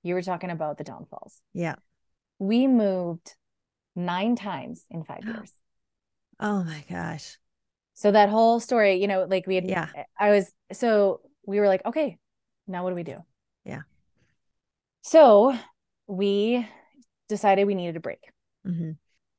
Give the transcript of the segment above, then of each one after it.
you were talking about the downfalls. Yeah. We moved 9 times in 5 years. Oh my gosh. So that whole story, you know, like Yeah. we were like, okay, now what do we do? Yeah. So we decided we needed a break. Hmm.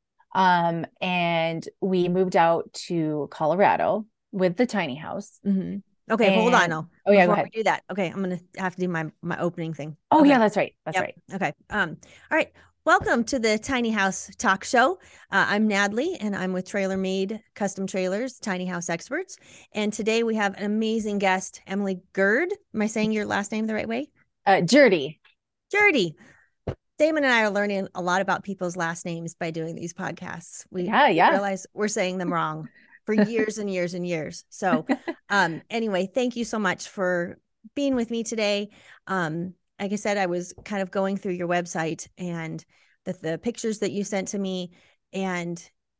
And we moved out to Colorado with the tiny house. Hmm. Okay, hold on And though. oh yeah, go Before we ahead. do that. Okay, I'm gonna have to do my opening thing. Oh yeah, Okay. that's right. That's Yep. right. Okay. All right. Welcome to the Tiny House Talk Show. I'm Natalie, and I'm with Trailer Made Custom Trailers, Tiny House Experts. And today we have an amazing guest, Emily Gerd. Am I saying your last name the right way? Jerdy. Jerdy. Damon and I are learning a lot about people's last names by doing these podcasts. Yeah, We yeah. realize we're saying them wrong for years and years and years. So, anyway, thank you so much for being with me today. Like I said, I was kind of going through your website and the pictures that you sent to me, and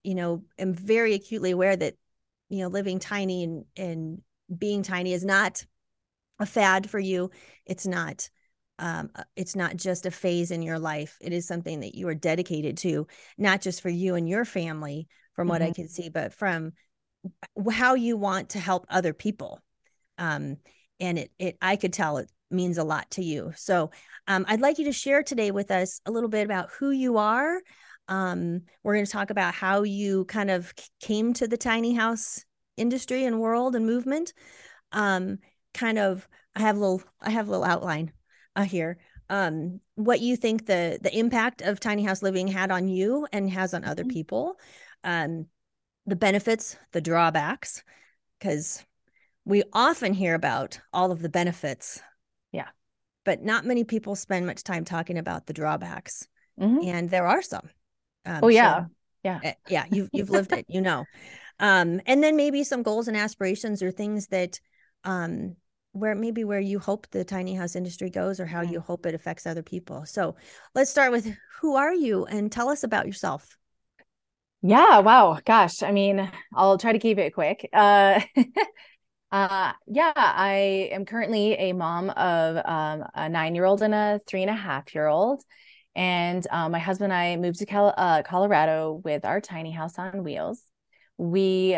am very acutely aware that living tiny and being tiny is not a fad for you. It's not it's not just a phase in your life. It is something that you are dedicated to, not just for you and your family, from what I Mhm. can see, but from how you want to help other people. Um, and I could tell it means a lot to you. So I'd like you to share today with us a little bit about who you are. We're going to talk about how you kind of came to the tiny house industry and world and movement. Um, kind of, I have a little outline here. What you think the impact of tiny house living had on you and has on other Mhm. people, um, the benefits, the drawbacks, because we often hear about all of the benefits, Yeah. but not many people spend much time talking about the drawbacks, Hmm. and there are some. Oh So yeah. Yeah. yeah, you've lived it, and then maybe some goals and aspirations or things that um where you hope the tiny house industry goes or how Mhm. you hope it affects other people. So let's start with, who are you, and tell us about yourself. Yeah. Wow. Gosh. I mean, I'll try to keep it quick. Yeah, I am currently a mom of a 9-year-old and a 3.5-year-old. And my husband and I moved to Colorado with our tiny house on wheels. We,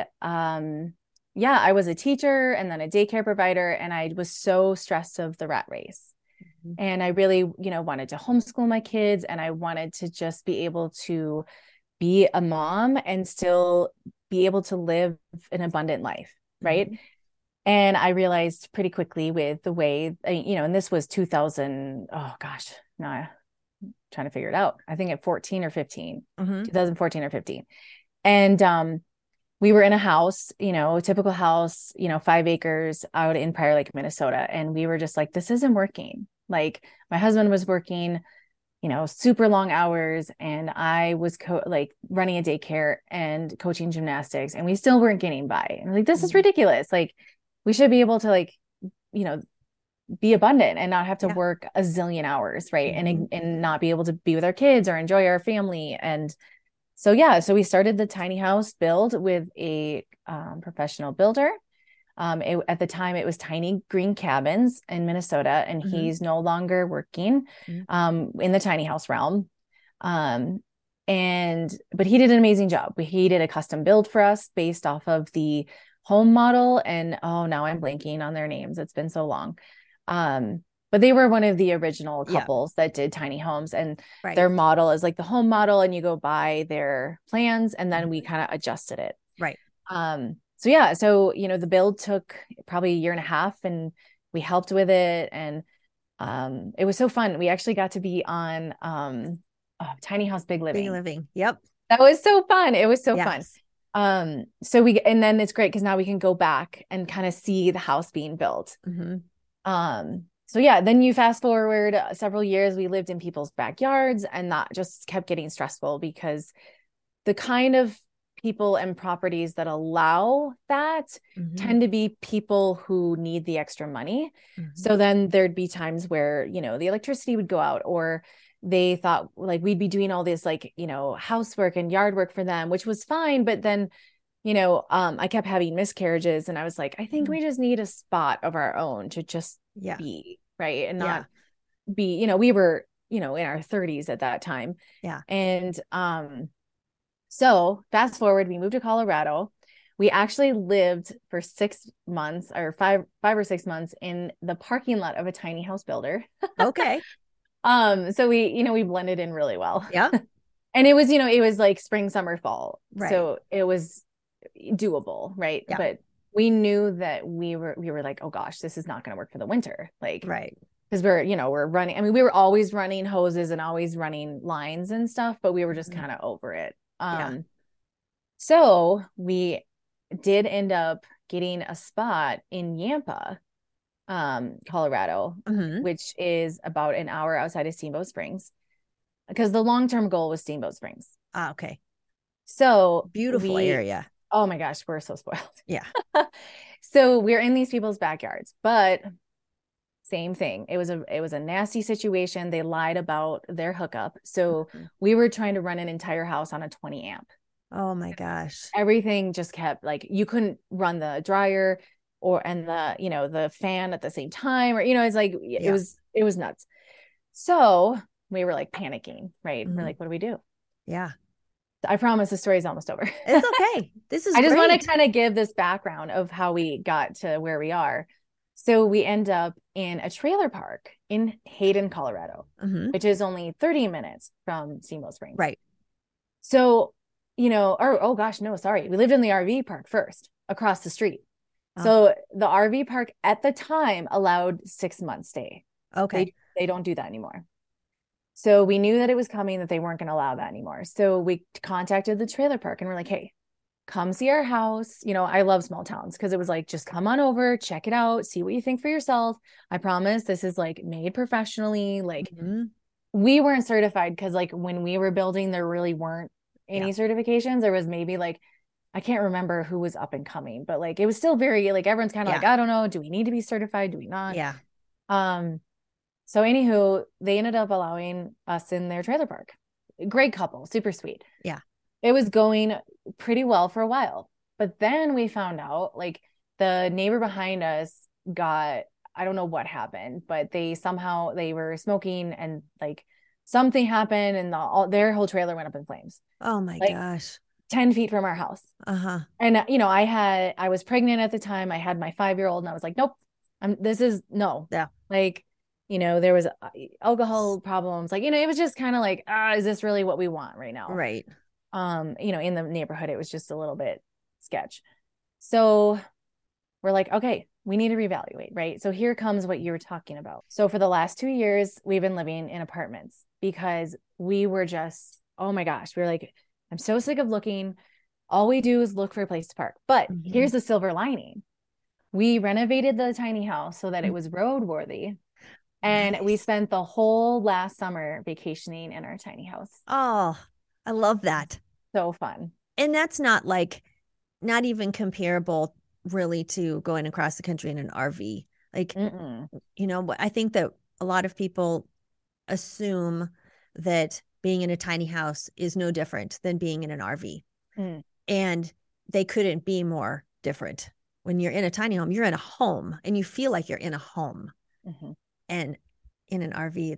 yeah, I was a teacher and then a daycare provider, and I was so stressed of the rat race. Mhm. And I really, wanted to homeschool my kids, and I wanted to just be able to be a mom and still be able to live an abundant life, right? Mhm. And I realized pretty quickly with the way, and this was 2000, oh gosh, no, I'm trying to figure it out. I think at 14 or 15, Mhm. 2014 or 15. And we were in a house, a typical house, 5 acres out in Prior Lake, Minnesota. And we were just like, this isn't working. Like my husband was working, super long hours, and I was like running a daycare and coaching gymnastics, and we still weren't getting by. And like, this is Mhm. ridiculous. Like, we should be able to like, you know, be abundant and not have to Yeah. work a zillion hours, right? Mhm. And not be able to be with our kids or enjoy our family. And so yeah, so we started the tiny house build with a professional builder. At the time, it was Tiny Green Cabins in Minnesota, and Mhm. he's no longer working Mhm. in the tiny house realm. Um, but he did an amazing job. He did a custom build for us based off of the home model. And oh, now I'm blanking on their names. It's been so long. Um, but they were one of the original Yeah. couples that did tiny homes, and Right. their model is like the home model, and you go buy their plans, and then we Mhm. kind of adjusted it. Right. So yeah, so the build took probably a year and a half, and we helped with it, and it was so fun. We actually got to be on Tiny House Big Big Living. living. Yep. That was so fun. It was so fun. Yes. And then it's great because now we can go back and kind of see the house being built. Mhm. So yeah, then you fast forward several years, we lived in people's backyards, and that just kept getting stressful because the kind of people and properties that allow that Mhm. tend to be people who need the extra money. Mhm. So then there'd be times where, the electricity would go out, or they thought like we'd be doing all this like, housework and yard work for them, which was fine. But then, I kept having miscarriages, and I was like, I think Mhm. we just need a spot of our own to just Yeah. be, right? And not Yeah. be, we were, in our 30s at that time. Yeah. And so fast forward, we moved to Colorado. We actually lived for 6 months or five or 6 months in the parking lot of a tiny house builder. Okay. So we blended in really well. Yeah. And it was like spring, summer, fall. Right. So it was doable, right? Yeah. But we knew that we were like, oh gosh, this is not going to work for the winter. Like, right. Because we're running. I mean, we were always running hoses and always running lines and stuff, but we were just kind of over it. Yeah. So we did end up getting a spot in Yampa, Colorado, which is about an hour outside of Steamboat Springs, because the long-term goal was Steamboat Springs. Okay. So beautiful area. Oh my gosh, we're so spoiled. Yeah. So we're in these people's backyards, but same thing. It was a nasty situation. They lied about their hookup. So we were trying to run an entire house on a 20 amp. Oh my gosh. Everything just kept like, you couldn't run the dryer and the fan at the same time, or, it's like, it was nuts. So we were like panicking, right? We're like, what do we do? Yeah. I promise the story is almost over. It's okay. This is I just want to kind of give this background of how we got to where we are. So we end up in a trailer park in Hayden, Colorado, which is only 30 minutes from Steamboat Springs. Right. So, oh gosh, no, sorry. We lived in the RV park first across the street. Oh. So the RV park at the time allowed 6 months stay. Okay. They don't do that anymore. So we knew that it was coming, that they weren't going to allow that anymore. So we contacted the trailer park and we're like, hey, come see our house. I love small towns because it was like, just come on over, check it out, see what you think for yourself. I promise this is like made professionally. Like we weren't certified because like when we were building, there really weren't any certifications. There was maybe like, I can't remember who was up and coming, but like, it was still very like, everyone's kind of like, I don't know. Do we need to be certified? Do we not? Yeah. So anywho, they ended up allowing us in their trailer park. Great couple, super sweet. Yeah. It was going pretty well for a while. But then we found out like the neighbor behind us I don't know what happened, but they were smoking and like something happened and their whole trailer went up in flames. Oh my gosh. 10 feet from our house. And I was pregnant at the time. I had my 5-year-old and I was like, nope, no. Yeah. Like, there was alcohol problems. Like, it was just kind of like, is this really what we want right now? Right. In the neighborhood, it was just a little bit sketch. So we're like, okay, we need to reevaluate, right? So here comes what you were talking about. So for the last 2 years, we've been living in apartments because we were just, oh my gosh, we were like, I'm so sick of looking. All we do is look for a place to park. But here's the silver lining. We renovated the tiny house so that it was roadworthy. And we spent the whole last summer vacationing in our tiny house. Oh, I love that. So fun. And that's not even comparable really to going across the country in an RV. Like, I think that a lot of people assume that being in a tiny house is no different than being in an RV. And they couldn't be more different. When you're in a tiny home, you're in a home and you feel like you're in a home. And in an RV,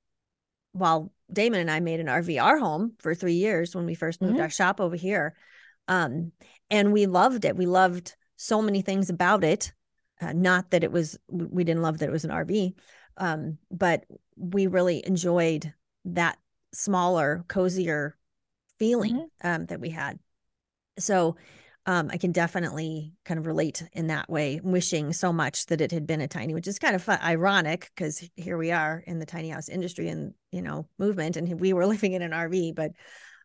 while Damon and I made an RV our home for 3 years when we first moved our shop over here. And we loved it. We loved so many things about it. Not that we didn't love that it was an RV, but we really enjoyed that smaller, cozier feeling that we had. So I can definitely kind of relate in that way, wishing so much that it had been a tiny, which is kind of fun, ironic because here we are in the tiny house industry and, movement, and we were living in an RV, but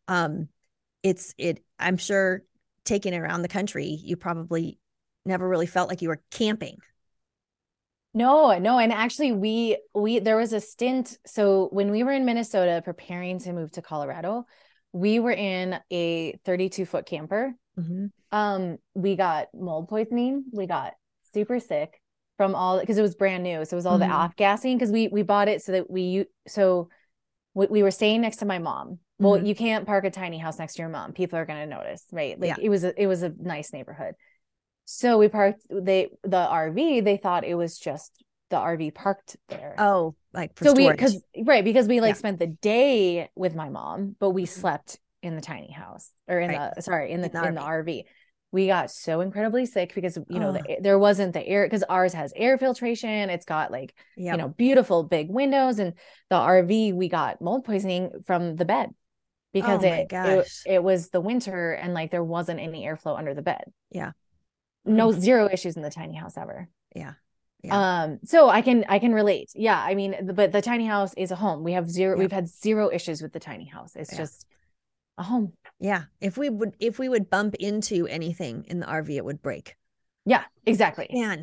I'm sure taking it around the country, you probably never really felt like you were camping. No. And actually there was a stint. So when we were in Minnesota preparing to move to Colorado, we were in a 32-foot camper. We got mold poisoning. We got super sick from because it was brand new. So it was all the off gassing because we bought it so that we were staying next to my mom. Well, you can't park a tiny house next to your mom. People are going to notice, right? Like it was a nice neighborhood. So we parked the RV. They thought it was just the RV parked there. Oh, like for So storage. because we like Yeah. spent the day with my mom, but we Mhm. slept in the tiny house or in Right. the, sorry, in the RV. RV. We got so incredibly sick because, you know, Oh, there wasn't the air, because ours has air filtration. It's got like, you yep. know, beautiful big windows, and the RV, we got mold poisoning from the bed because Oh my gosh. it was the winter and like there wasn't any airflow under the bed. Yeah. No, zero issues in the tiny house ever. Yeah. Yeah. So I can relate. Yeah, I mean, but the tiny house is a home. Yeah. We've had zero issues with the tiny house. It's Yeah. just a home. Yeah. If we would bump into anything in the RV, it would break. Yeah, exactly. Man,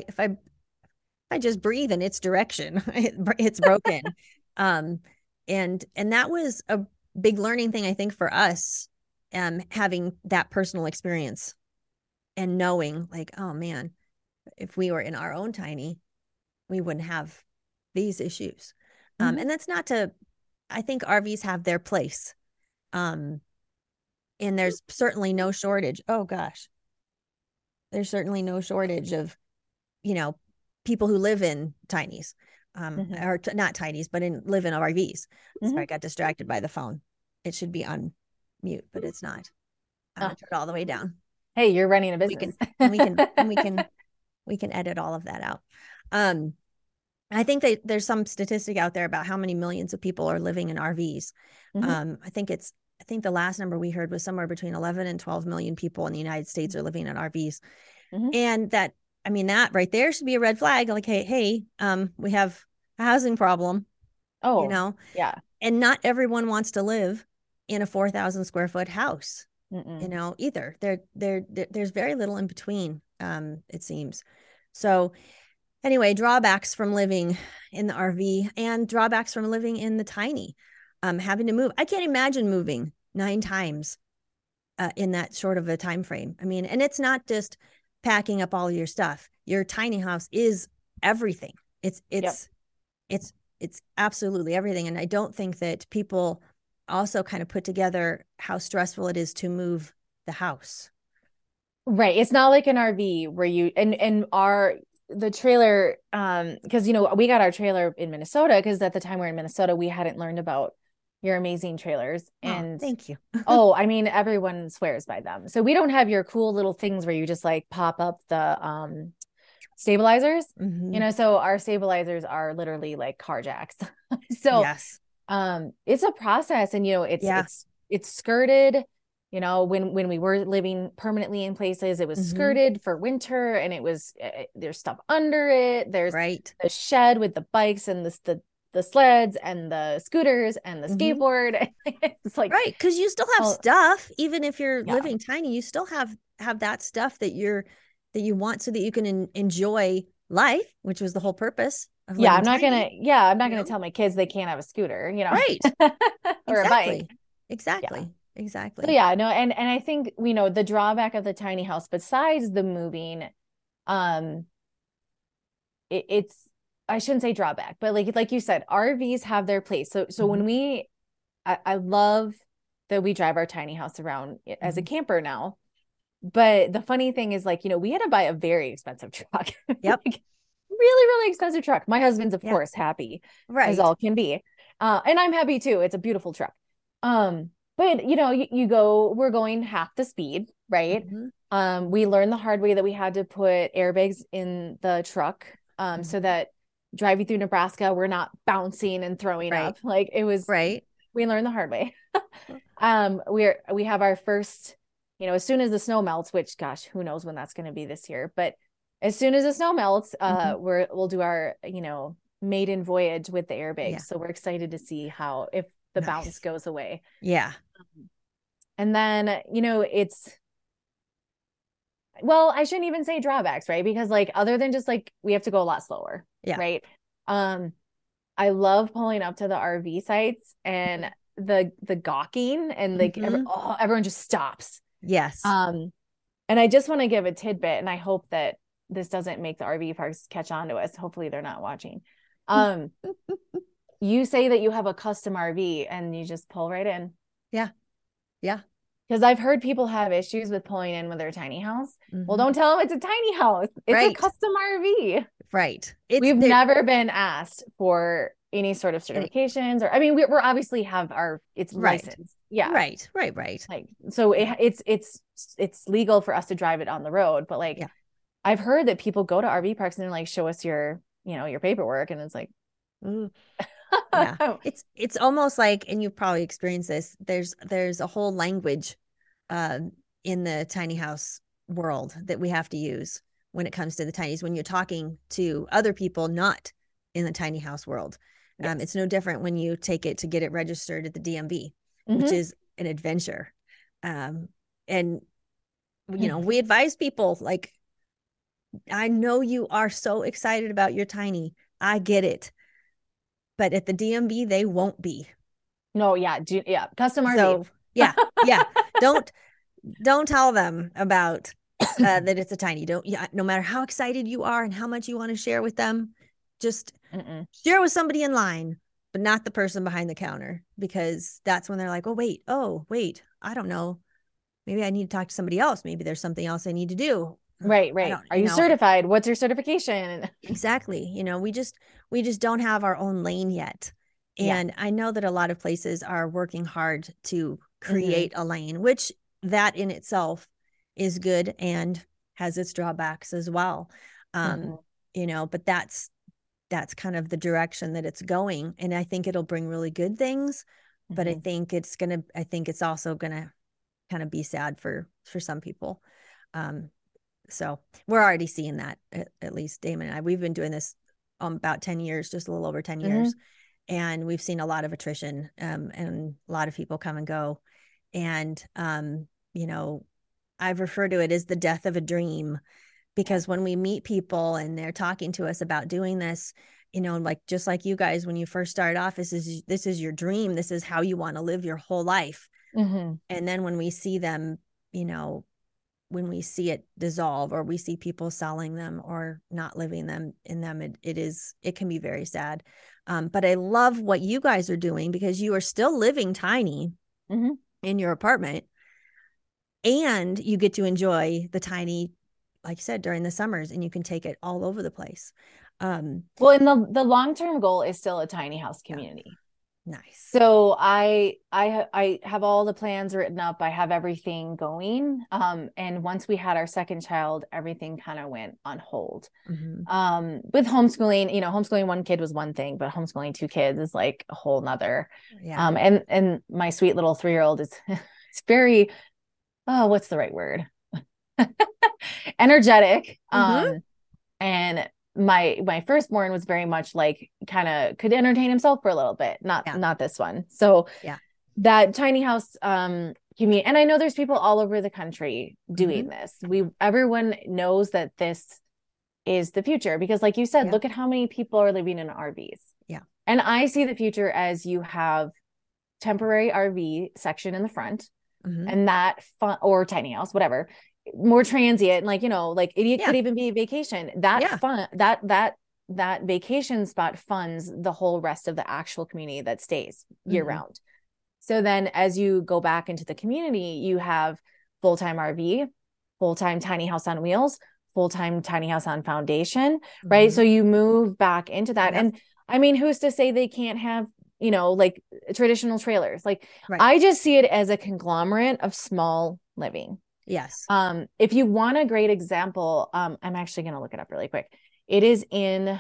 if I just breathe in its direction, it's broken. um, and that was a big learning thing, I think, for us, having that personal experience and knowing like, oh man, if we were in our own tiny, we wouldn't have these issues. Mhm. And that's not to, I think RVs have their place. Um, and there's certainly no shortage. Oh gosh, there's certainly no shortage of, you know, people who live in tinies, Mhm. or not tinies, but live in RVs. Sorry, Mhm. I got distracted by the phone. It should be on mute, but it's not. I'm Oh, gonna turn it all the way down. hey, you're running a We business. can, and we can, and we can, we can edit all of that out. Um, I think that there's some statistic out there about how many millions of people are living in RVs. Mhm. I think the last number we heard was somewhere between 11 and 12 million people in the United States are living in RVs. Mhm. And that, I mean, that right there should be a red flag. Like, hey, we have a housing problem, you Oh, know, yeah. and not everyone wants to live in a 4,000 square foot house, you Mm-mm. know, either. There's very little in between, it seems. So anyway, drawbacks from living in the RV and drawbacks from living in the tiny, having to move. I can't imagine moving 9 times in that short of a time frame. I mean, and it's not just packing up all your stuff. Your tiny house is everything. It's Yep. it's it's it's absolutely everything. And I don't think that people also kind of put together how stressful it is to move the house. Right. It's not like an RV where you and our the trailer, because you know, we got our trailer in Minnesota because at the time we are in Minnesota, we hadn't learned about your amazing trailers. Oh, And thank you. oh, I mean, everyone swears by them. So we don't have your cool little things where you just like pop up the stabilizers, you Mm-hmm. know, so our stabilizers are literally like car jacks. So Yes. it's a process, and you know, Yeah. it's skirted. You know, when we were living permanently in places, it was Mm-hmm. skirted for winter, and it was there's stuff under it. There's Right. the shed with the bikes and the sleds and the scooters and the Mm-hmm. skateboard. It's like, Right, because you still have oh stuff, even if you're yeah, living tiny, you still have that stuff that you want so that you can enjoy life, which was the whole purpose of yeah. living tiny, I'm not you gonna know? tell my kids they can't have a scooter, you know, Right. or a bike. Exactly. Yeah. Exactly. So Exactly. yeah, no, and I think, you know, the drawback of the tiny house, besides the moving, um, it's, I shouldn't say drawback, but like you said, RVs have their place. So when Mhm. I love that we drive our tiny house around as a Mhm. camper now. But the funny thing is, like, you know, we had to buy a very expensive truck, Yep. like really, really expensive truck. My husband's, of Yeah. course, happy as Right. all can be. And I'm happy too. It's a beautiful truck. But you know, we're going half the speed, right? Mhm. We learned the hard way that we had to put airbags in the truck, Mhm. so that driving through Nebraska, we're not bouncing and throwing Right. up. Like it was, Right. we learned the hard way. We have our first, you know, as soon as the snow melts, which gosh, who knows when that's going to be this year, but as soon as the snow melts, Mhm. we'll do our, you know, maiden voyage with the airbags. Yeah. So we're excited to see how, if the bounce Nice. goes away. Yeah. And then, you know, well, I shouldn't even say drawbacks, right? Because like other than just like we have to go a lot slower, Yeah. right? Um, I love pulling up to the RV sites and the gawking and like Mhm. everyone just stops. Yes. And I just want to give a tidbit, and I hope that this doesn't make the RV parks catch on to us. Hopefully they're not watching. Um, you say that you have a custom RV and you just pull right in. Yeah. Yeah. Because I've heard people have issues with pulling in with their tiny house. Well, Mhm. don't tell them it's a tiny house. It's a Right. custom RV. Right. It's We've there. never been asked for any sort of certifications, or I mean, we're obviously have our it's Right. licensed. Yeah. Right. Like so Yeah. it's legal for us to drive it on the road, but like Yeah. I've heard that people go to RV parks and they're like, show us your, your paperwork. And it's like, Mm, yeah. It's almost like, and you've probably experienced this, there's a whole language uh, in the tiny house world that we have to use when it comes to the tinies, when you're talking to other people not in the tiny house world. yes. It's no different when you take it to get it registered at the DMV, which Mm-hmm. is an adventure. And we advise people like, I know you are so excited about your tiny. I get it. But at the DMV, they won't be. No, yeah, yeah, custom RV. So yeah. Don't tell them about that it's a tiny. Don't no matter how excited you are and how much you want to share with them, just Mm-mm. share with somebody in line, but not the person behind the counter, because that's when they're like, oh wait, I don't know. Maybe I need to talk to somebody else. Maybe there's something else I need to do. Right, I right. don't, Are you certified? What's your certification? exactly. We just don't have our own lane yet. Yeah. And I know that a lot of places are working hard to Mm-hmm. create a lane, which that in itself is good and has its drawbacks as well. Um, Mm-hmm. but that's kind of the direction that it's going. And I think it'll bring really good things, but Mm-hmm. I think it's also gonna kind of be sad for some people. Um, so we're already seeing that, at least Damon and I. We've been doing this about 10 years, just a little over 10 Mm-hmm. years. And we've seen a lot of attrition, and a lot of people come and go. And, I've referred to it as the death of a dream, Yeah. because when we meet people and they're talking to us about doing this, like just like you guys, when you first started off, this is your dream. This is how you want to live your whole life. Mm-hmm. And then when we see them, when we see it dissolve, or we see people selling them or not living them in them, it can be very sad. But I love what you guys are doing, because you are still living tiny Mm-hmm. in your apartment, and you get to enjoy the tiny, like you said, during the summers, and you can take it all over the place. Well, and the long-term goal is still a tiny house Yeah, community. nice. So I have all the plans written up. I have everything going. And once we had our second child, everything kind of went on hold. Mm-hmm. With homeschooling, homeschooling one kid was one thing, but homeschooling two kids is like a whole nother. Yeah. And my sweet little 3-year-old is it's very, oh, what's the right word? Energetic. Mm-hmm. And my firstborn was very much like kind of could entertain himself for a little bit, Yeah. not this one. So Yeah. that tiny house community, and I know there's people all over the country doing Mm-hmm. this. Everyone knows that this is the future, because like you said, Yeah. look at how many people are living in RVs. Yeah. And I see the future as you have temporary RV section in the front, Mm-hmm. and that fun, or tiny house, whatever, more transient, like like it could Yeah. even be a vacation. That Yeah. fun that vacation spot funds the whole rest of the actual community that stays year Mm-hmm. round. So then as you go back into the community, you have full-time RV, full-time tiny house on wheels, full-time tiny house on foundation, right? Mm-hmm. So you move back into that. Yep. And I mean, who's to say they can't have, like traditional trailers? Like Right. I just see it as a conglomerate of small living. Yes. If you want a great example, I'm actually going to look it up really quick. It is in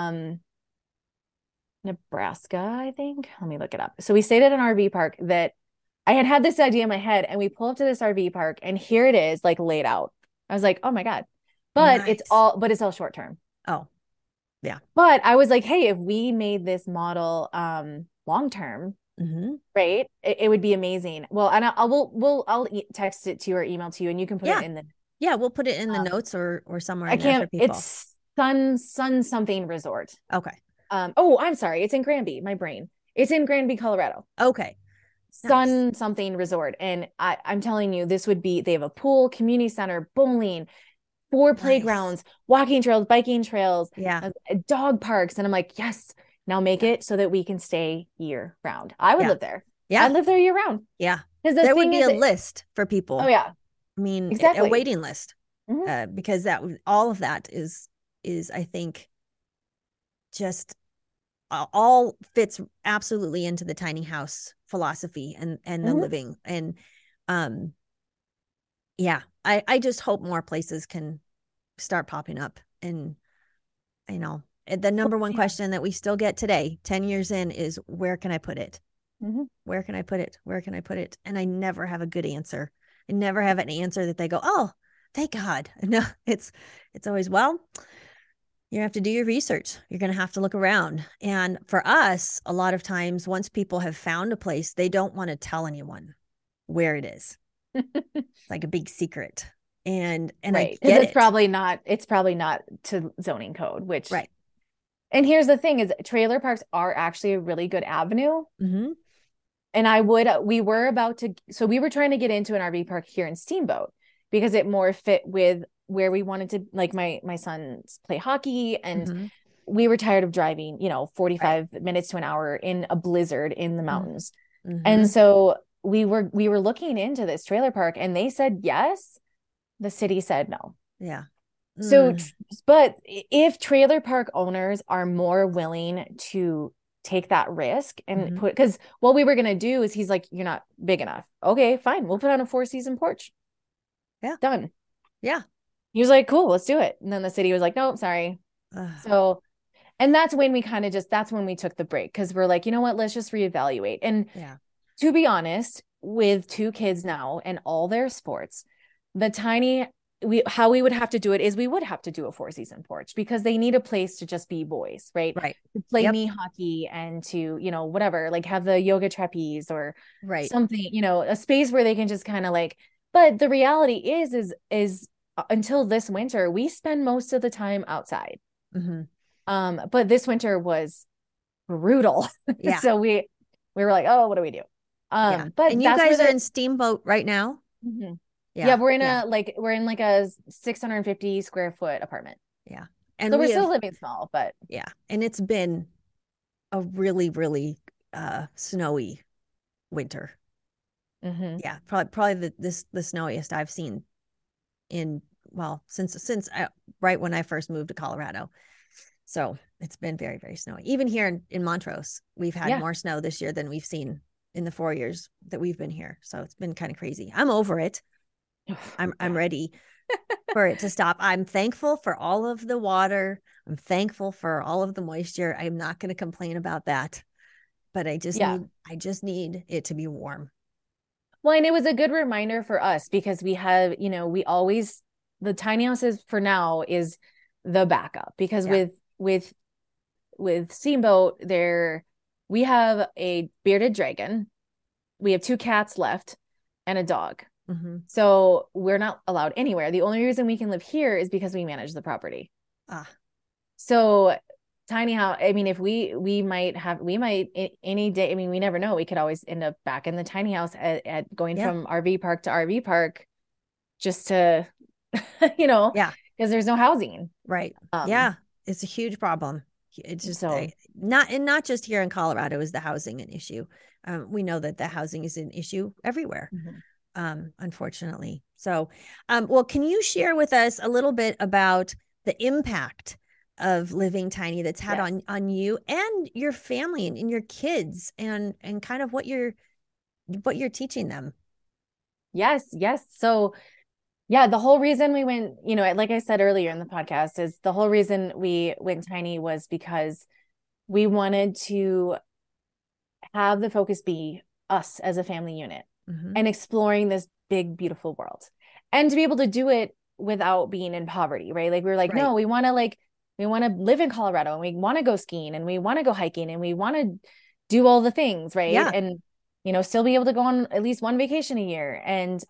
Nebraska, I think. Let me look it up. So we stayed at an RV park that I had this idea in my head, and we pull up to this RV park, and here it is, like laid out. I was like, oh my God. But it's Nice. all short term. Oh, yeah. But I was like, hey, if we made this model long term, Mm-hmm. right, it would be amazing. Well, and I'll text it to you or email to you, and you can put Yeah. it in the Yeah. We'll put it in the notes or somewhere I in there for can't. people. It's Sun something resort. Okay. Oh, I'm sorry. It's in Granby. My brain. It's in Granby, Colorado. Okay. Nice. Sun something resort, and I'm telling you, this would be. They have a pool, community center, bowling, 4 Nice. playgrounds, walking trails, biking trails, Yeah. dog parks, and I'm like, yes. Now make Yeah. it so that we can stay year round. I would Yeah. live there. Yeah. I'd live there year round. Yeah. Because the There would thing be is, a list for people. oh yeah, I mean, a exactly. waiting list, Mhm. because all of that is I think just all fits absolutely into the tiny house philosophy and the living. And yeah, I just hope more places can start popping up. And you know, the number one question that we still get today, 10 years in, is where can I put it? Where can I put it? Where can I put it? And I never have a good answer. I never have an answer that they go, oh, thank God. No, it's always, well, you have to do your research. You're going to have to look around. And for us, a lot of times, once people have found a place, they don't want to tell anyone where it is. It's like a big secret. And right, I get it's probably not to zoning code, which right. And here's the thing is trailer parks are actually a really good avenue. Mm-hmm. And we were trying to get into an RV park here in Steamboat because it more fit with where we wanted to, like my sons play hockey, and we were tired of driving, 45 minutes to an hour in a blizzard in the mountains. And so we were looking into this trailer park, and they said yes. The city said no. Yeah. So, but if trailer park owners are more willing to take that risk and because what we were going to do is, he's like, you're not big enough. Okay, fine. We'll put on a 4-season porch. Yeah. Done. Yeah. He was like, cool, let's do it. And then the city was like, nope, sorry. So, and that's when we that's when we took the break. Cause we're like, you know what, let's just reevaluate. And to be honest, with 2 kids now and all their sports, how we would have to do it is we would have to do a 4-season porch because they need a place to just be boys, right? To play knee hockey and to, whatever, like have the yoga trapeze or something, a space where they can just kind of like, but the reality is until this winter, we spend most of the time outside. But this winter was brutal. Yeah. So we were like, oh, what do we do? But and you guys are in Steamboat right now? Yeah, we're in a 650 square foot apartment. Yeah. And so we're still living small, but yeah. And it's been a really, really snowy winter. Yeah, probably the snowiest I've seen since right when I first moved to Colorado. So it's been very, very snowy. Even here in Montrose, we've had more snow this year than we've seen in the 4 years that we've been here. So it's been kind of crazy. I'm over it. I'm ready for it to stop. I'm thankful for all of the water. I'm thankful for all of the moisture. I'm not going to complain about that, but I just need it to be warm. Well, and it was a good reminder for us because we have, the tiny houses for now is the backup because with Steamboat we have a bearded dragon. We have 2 cats left and a dog. So we're not allowed anywhere. The only reason we can live here is because we manage the property. So tiny house, I mean, if we might any day, I mean, we never know. We could always end up back in the tiny house at going from RV park to RV park just to, because there's no housing. Right. It's a huge problem. It's just not just here in Colorado is the housing an issue. We know that the housing is an issue everywhere. Unfortunately. So, well, can you share with us a little bit about the impact of living tiny that's had on you and your family and your kids and kind of what you're teaching them? Yes. So yeah, the whole reason we went, like I said earlier in the podcast, is the whole reason we went tiny was because we wanted to have the focus be us as a family unit. And exploring this big, beautiful world, and to be able to do it without being in poverty, right? Like we were like, no, we want to live in Colorado, and we want to go skiing, and we want to go hiking, and we want to do all the things, right? And still be able to go on at least one vacation a year. And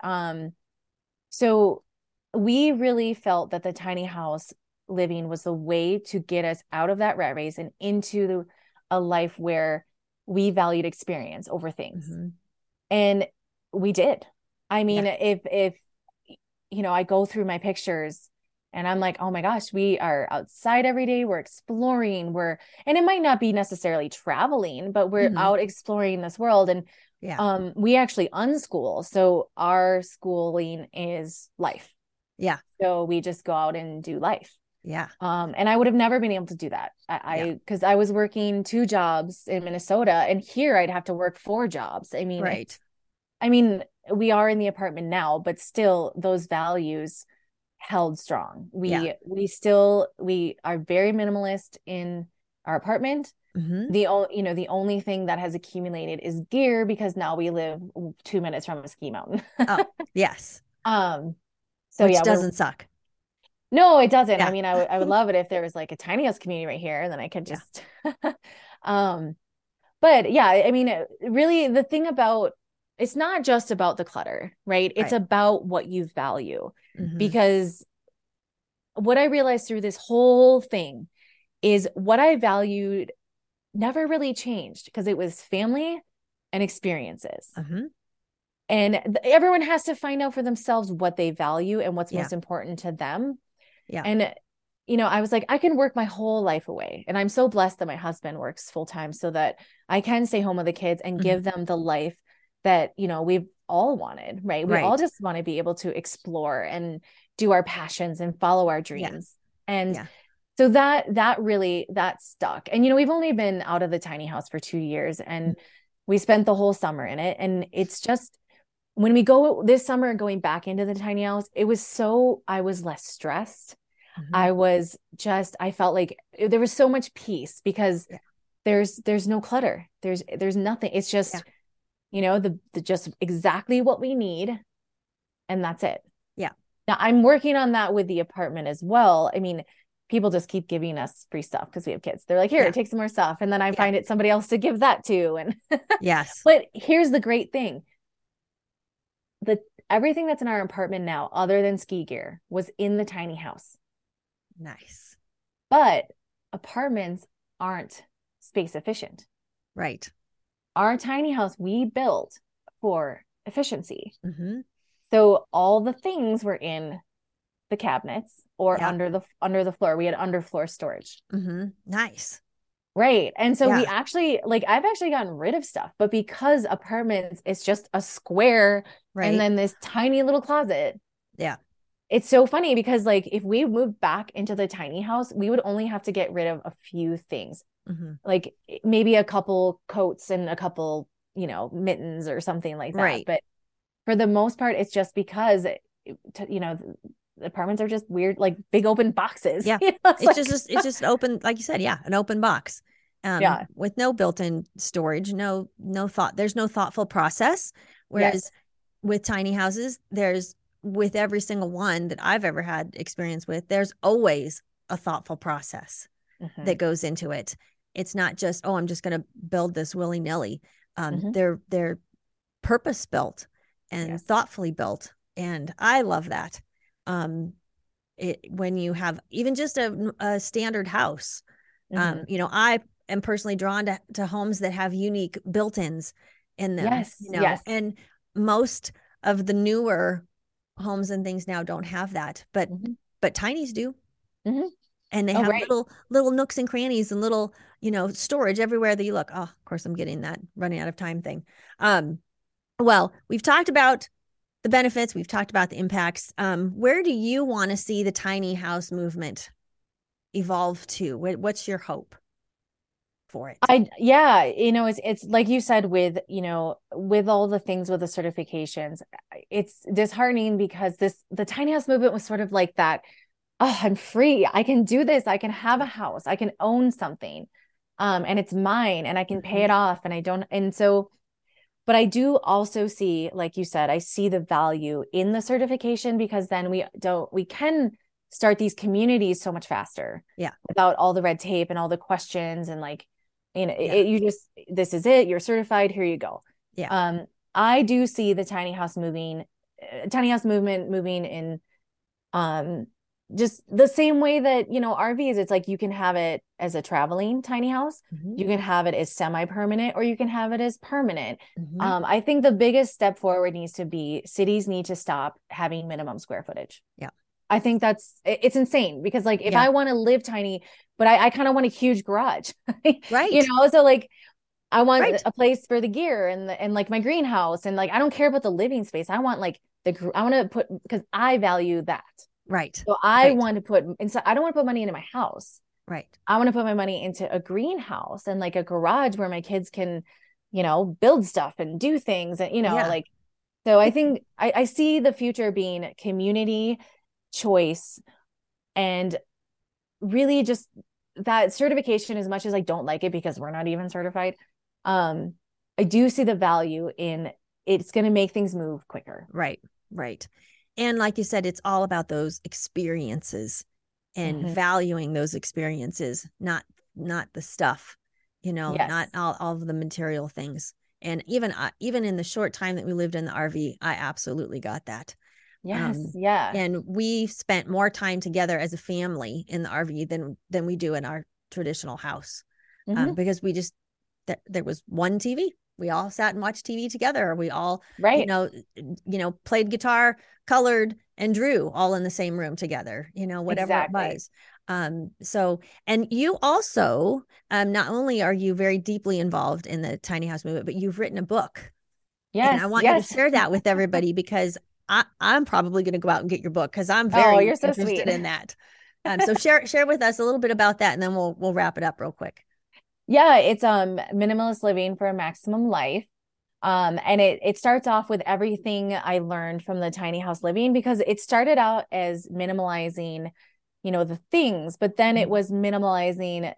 so we really felt that the tiny house living was the way to get us out of that rat race and into a life where we valued experience over things. And we did. I mean, if I go through my pictures and I'm like, oh my gosh, we are outside every day. We're exploring. And it might not be necessarily traveling, but we're out exploring this world. And we actually unschool. So our schooling is life. So we just go out and do life. Yeah. And I would have never been able to do that. Because I was working 2 jobs in Minnesota, and here I'd have to work 4 jobs. Right. I mean, we are in the apartment now, but still those values held strong. Yeah. We are very minimalist in our apartment. Mm-hmm. The only thing that has accumulated is gear, because now we live 2 minutes from a ski mountain. Oh, yes. um, so Which yeah, doesn't suck. no, it doesn't. Yeah. I would love it if there was like a tiny house community right here, and then I could Yeah. just, um, but yeah, really the thing about, it's not just about the clutter, right? It's Right. about what you value. Mm-hmm. Because what I realized through this whole thing is what I valued never really changed, because it was family and experiences. Mm-hmm. And everyone has to find out for themselves what they value and what's Yeah. most important to them. Yeah. And I was like, I can work my whole life away. And I'm so blessed that my husband works full time so that I can stay home with the kids and Mm-hmm. give them the life that, we've all wanted, right? We all Right. just want to be able to explore and do our passions and follow our Yeah. dreams. And Yeah. so that stuck. And, we've only been out of the tiny house for 2 years, and we spent the whole summer in it. And it's just, when we go this summer going back into the tiny house, I was less stressed. Mm-hmm. I felt like there was so much peace, because Yeah. there's no clutter. There's nothing. It's Yeah. just, the just exactly what we need. And that's it. Yeah. Now I'm working on that with the apartment as well. I mean, people just keep giving us free stuff because we have kids. They're like, here, Yeah. take some more stuff. And then I Yeah. find it somebody else to give that to. And Yes. but here's the great thing. Everything that's in our apartment now, other than ski gear, was in the tiny house. Nice. But apartments aren't space efficient. Right. Our tiny house we built for efficiency. Mm-hmm. So all the things were in the cabinets or Yeah. under the floor. We had underfloor storage. Mm-hmm. Nice. Right. And so Yeah. I've actually gotten rid of stuff, but because apartments, it's just a square Right. and then this tiny little closet. Yeah. It's so funny because like if we moved back into the tiny house, we would only have to get rid of a few things, Mm-hmm. like maybe a couple coats and a couple, mittens or something like that. Right. But for the most part, it's just because, the apartments are just weird, like big open boxes. Yeah. It's just open, like you said. Yeah. An open box. Yeah. With no built-in storage, no thought. There's no thoughtful process. Whereas with tiny houses, with every single one that I've ever had experience with, there's always a thoughtful process that goes into it. It's not just, I'm just going to build this willy-nilly. They're purpose built and thoughtfully built. And I love that. When you have even just a standard house, I am personally drawn to homes that have unique built-ins in them. Yes. And most of the newer homes and things now don't have that, but tinies do. Mm-hmm. And they have little nooks and crannies and little, storage everywhere that you look. Oh, of course, I'm getting that running out of time thing. Well, we've talked about the benefits. We've talked about the impacts. Where do you want to see the tiny house movement evolve to? What's your hope for it? It's like you said, with all the things with the certifications, it's disheartening because the tiny house movement was sort of like that. Oh, I'm free. I can do this. I can have a house. I can own something. And it's mine and I can pay it off. But I do also see, like you said, I see the value in the certification, because then we can start these communities so much faster. Yeah. Without all the red tape and all the questions and this is it. You're certified. Here you go. Yeah. I do see the tiny house movement moving in, just the same way that, RVs, it's like you can have it as a traveling tiny house. You can have it as semi-permanent, or you can have it as permanent. I think the biggest step forward needs to be cities need to stop having minimum square footage. Yeah. I think it's insane, because like, if I want to live tiny, but I kind of want a huge garage, right. So like I want a place for the gear and like my greenhouse, and like, I don't care about the living space. I want like I want to put, because I value that. Right. So I Right. want to put inside, I don't want to put money into my house. Right. I want to put my money into a greenhouse and like a garage where my kids can, build stuff and do things and, Yeah. like, so I think I see the future being community choice and really just that certification, as much as I don't like it because we're not even certified. Um, I do see the value in it's going to make things move quicker. Right. Right. And like you said, it's all about those experiences and Mm-hmm. valuing those experiences, not the stuff, not Yes. all of the material things. And even in the short time that we lived in the RV, I absolutely got that. Yes. Yeah. And we spent more time together as a family in the RV than we do in our traditional house, Mm-hmm. because there was one TV. We all sat and watched TV together. We all, Right. played guitar, colored, and drew all in the same room together. Whatever it Exactly. was. So, and you also, not only are you very deeply involved in the tiny house movement, but you've written a book, and I Yes. want you to Yes. share that with everybody, because I'm probably going to go out and get your book because I'm Oh, very you're so interested sweet. in that. So share with us a little bit about that, and then we'll wrap it up real quick. Yeah, it's minimalist living for a maximum life. And it starts off with everything I learned from the tiny house living, because it started out as minimalizing, the things, but then it Mhm. was minimalizing,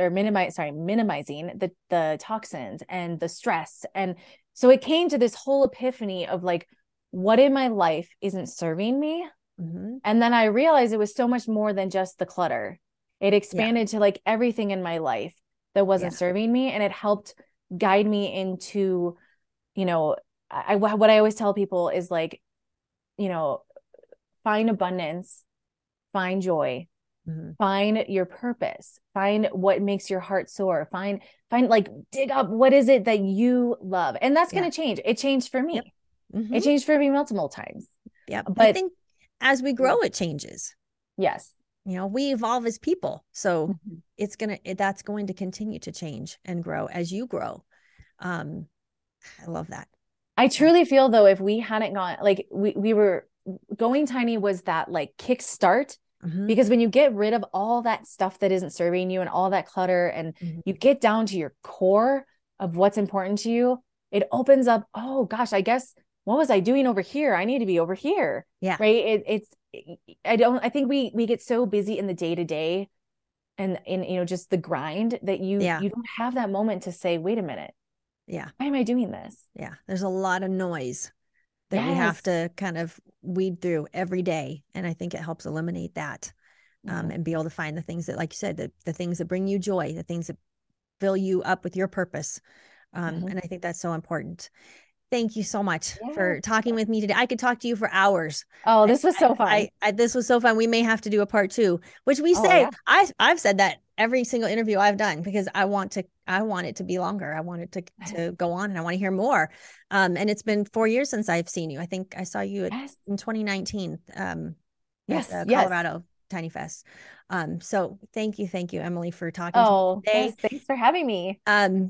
minimizing the toxins and the stress. And so it came to this whole epiphany of like, what in my life isn't serving me? Mhm. And then I realized it was so much more than just the clutter. It Yeah. expanded to like everything in my life that wasn't Yeah. serving me. And it helped guide me into, you know, what I always tell people is like, you know, find abundance, find joy, Mhm. find your purpose, find what makes your heart soar, find like dig up what is it that you love. And that's Yeah. going to change. It changed for Yep. me. Hmm. It changed for me multiple times. Yep. I But think as we grow, it changes. yes. We evolve as people. So Mhm. that's going to continue to change and grow as you grow. Um, I love that. I Yeah. truly feel though, if we hadn't gone, like we were going tiny was that like kick start, Hmm. because when you get rid of all that stuff that isn't serving you and all that clutter, and you Hmm. get down to your core of what's important to you, it opens up, oh gosh, I guess what was I doing over here? I need to be over here. Yeah. Right. I think we get so busy in the day to day and in, just the grind that you Yeah. you don't have that moment to say, wait a minute, Yeah. why am I doing this? Yeah. There's a lot of noise that we have Yes. to kind of weed through every day. And I think it helps eliminate that, Mhm. and be able to find the things that, like you said, the things that bring you joy, the things that fill you up with your purpose. Mhm. And I think that's so important. Thank you so much Yes. for talking with me today. I could talk to you for hours. Oh, this was so fun. This was so fun. We may have to do a part two, which we Oh say, yeah. I've said that every single interview I've done, because I want it to be longer. I want it to go on, and I want to hear more. And it's been 4 years since I've seen you. I think I saw you Yes. in 2019, at Yes. Yes. Colorado Tiny Fest. So thank you, Emily, for talking to me Oh, today. yes. Thanks for having me.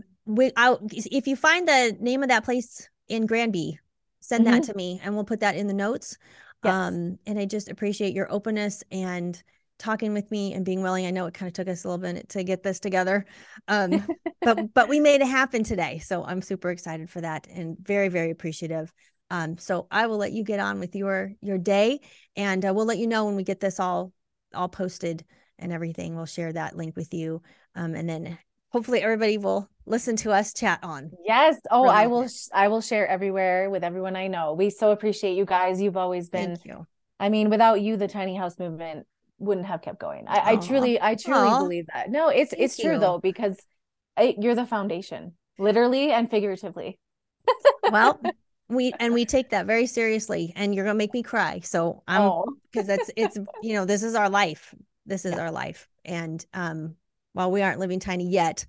If you find the name of that place in Granby, send that Hmm. to me, and we'll put that in the notes. Yes. And I just appreciate your openness and talking with me and being willing. I know it kind of took us a little bit to get this together. Um, but we made it happen today. So I'm super excited for that and very, very appreciative. So I will let you get on with your day, and we'll let you know when we get this all posted and everything. We'll share that link with you. And then hopefully everybody will listen to us chat on Yes. Oh, for a I little will. bit. I will share everywhere with everyone I know. We so appreciate you guys. You've always been. Thank you. I mean, without you, the tiny house movement wouldn't have kept going. Oh, I truly oh, believe that. No, it's thank true you. though, because you're the foundation, literally and figuratively. Well, we take that very seriously, and you're gonna make me cry. So Oh, because it's this is our life. This is yeah. our life. And while we aren't living tiny yet,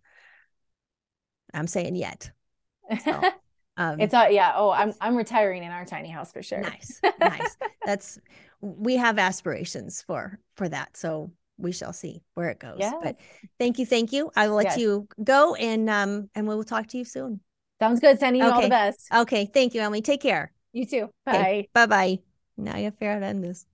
I'm saying yet. So um It's yeah. Oh, I'm it's I'm retiring in our tiny house for sure. nice, nice. That's We have aspirations for that. So we shall see where it goes. Yes. But thank you. I will let Yes. you go, and we will talk to you soon. Sounds good. Sending you all the Okay. best. Okay. Thank you, Emily. Take care. You too. Okay. Bye. Bye bye. Now you have to figure out how to end this.